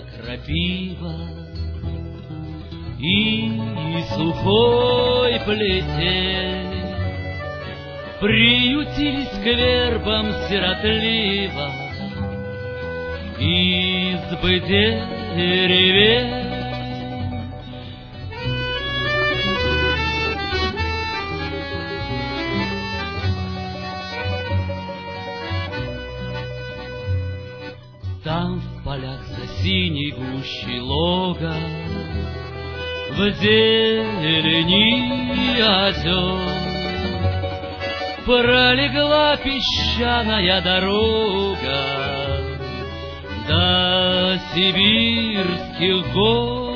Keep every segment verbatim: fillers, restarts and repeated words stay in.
Белая крапива и сухой плетень приютились к вербам сиротливо избы деревень. Там в полях за синей гущей лога, в зелени озер пролегла песчаная дорога до сибирских гор.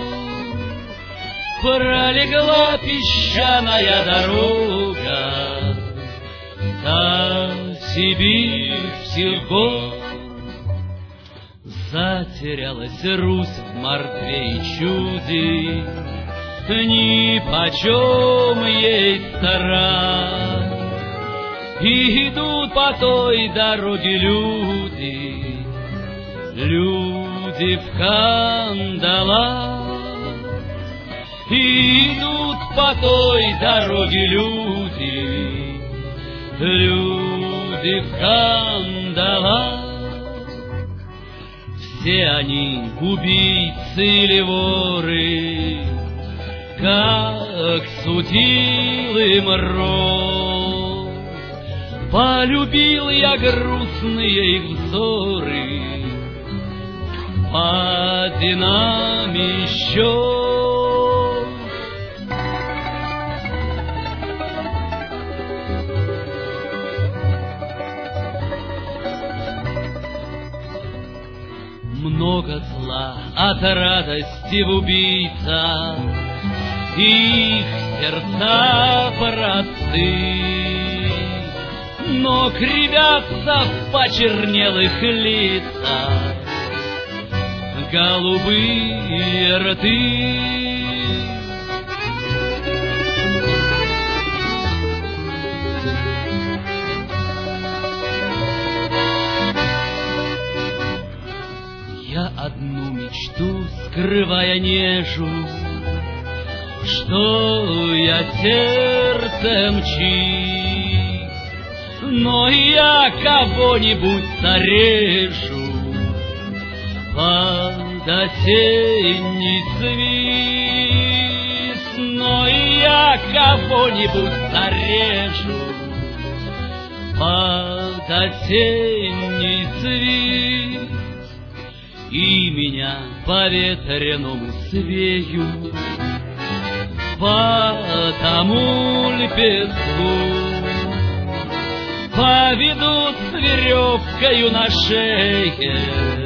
Пролегла песчаная дорога до сибирских гор. Затерялась Русь в мордве и чуде, нипочем ей стара. И идут по той дороге люди, люди в кандалах. И идут по той дороге люди, люди в кандалах. Все они убийцы или воры, как судил им рок. Полюбил я грустные их взоры под винами щек. Много зла от радости в убийцах, их сердца просты, но кривятся в почернелых лицах голубые рты. Я одну мечту, скрывая, нежу, что я сердцем чист, но я кого-нибудь зарежу под осенний свист, но я кого-нибудь зарежу под осенний свист. И меня по ветряному свею, по тому лепестку поведут с веревкою на шее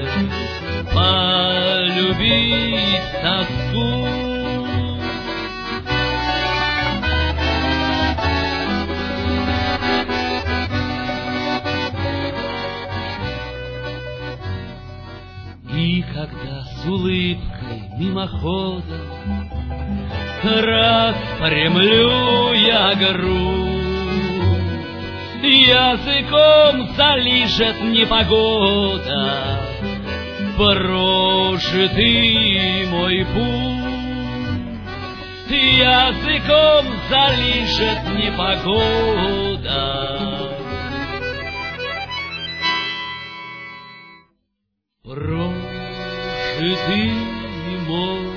полюбить тоску. И когда с улыбкой мимоходом распрямлю я грудь, языком залижет непогода прожитый мой путь. Языком залижет непогода прожитый мой